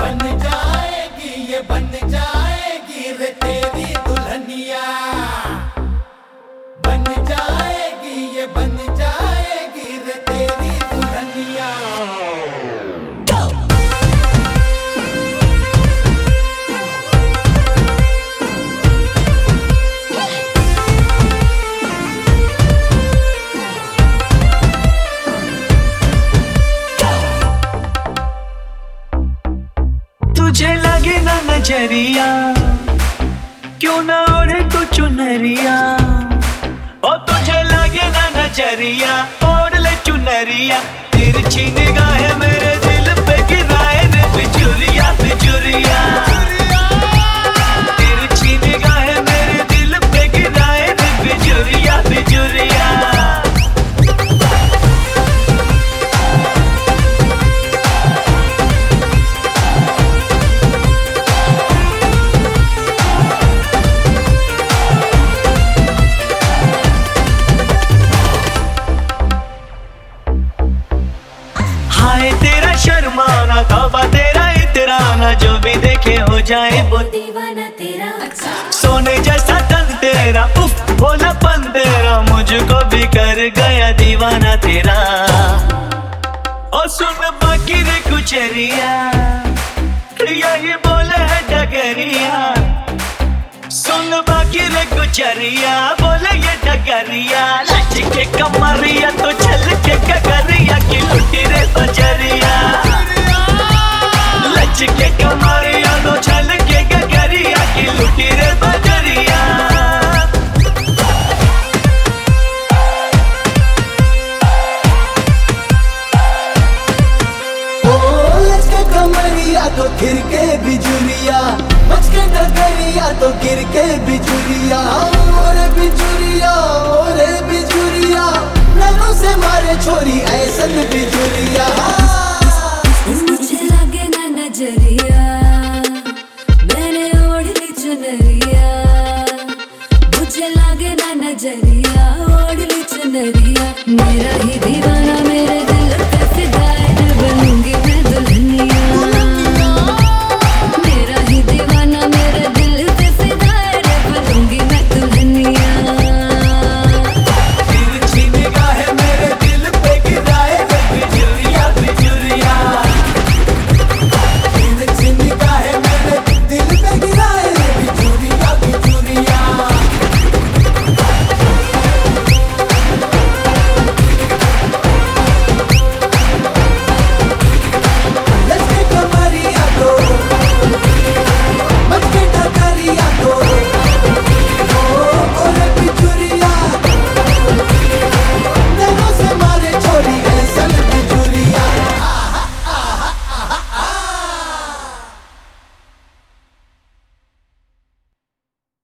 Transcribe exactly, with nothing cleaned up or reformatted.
बन जाएगी, ये बन जाएगी रे तेरी दुल्हनिया। बन जाएगी, ये बन जाएगी रे तेरी दुल्हनिया। तुझे लगे ना नजरिया, क्यों ना ओढ़े तू चुनरिया। ओ तुझे लगे ना नजरिया, ओढ़ ले चुनरिया। तिरछी निगाहें मेरे दिल पे गिराए रे बिजुरिया बिजुरिया। तिरछी निगाहें मेरे दिल पे गिराए रे बिजुरिया बिजुरिया। हाय तेरा शर्माना, तौबा तेरा इतराना, जो भी देखे हो जाए वो दीवाना तेरा। सोने जैसा तन तेरा, उफ बोला पन तेरा, मुझको भी कर गया दीवाना तेरा। और सुन बाकी रे कुचरिया, यही बोले है डगरिया। सुन बाकी रे कुचरिया, बोले ये डगरिया। लच के कमरिया तो चल के कगरिया की लुटी रे बजरिया। लच के कमरिया तो चल के कगरिया की लुटी रे बजरिया। कमरिया तो गिर के बिजुरिया, बच के डगरिया तो गिर के बिजुरिया। ओरे बिजुरिया, ओरे बिजुरिया, नैनों से मारे छोरी ऐसन बिजुरिया।